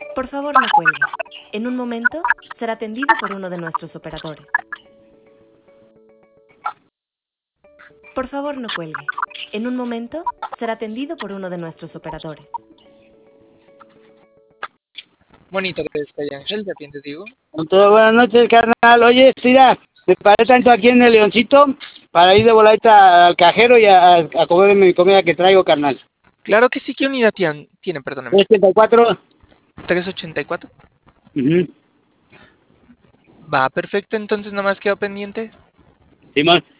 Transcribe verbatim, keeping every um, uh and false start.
Por favor, no cuelgue. En un momento será atendido por uno de nuestros operadores. Por favor, no cuelgue. En un momento será atendido por uno de nuestros operadores. Monitores Calle Ángel, ¿te atiende, digo? Con todo, buenas noches, carnal. Oye, mira, me paré tanto aquí en el Leoncito para ir de voladita al cajero y a, a comer mi comida que traigo, carnal. Claro que sí. ¿Qué unidad tiene? Tiene, perdóname. ochenta y cuatro. trescientos ochenta y cuatro. Uh-huh. Va, perfecto. Entonces, nada más quedo pendiente. Simón.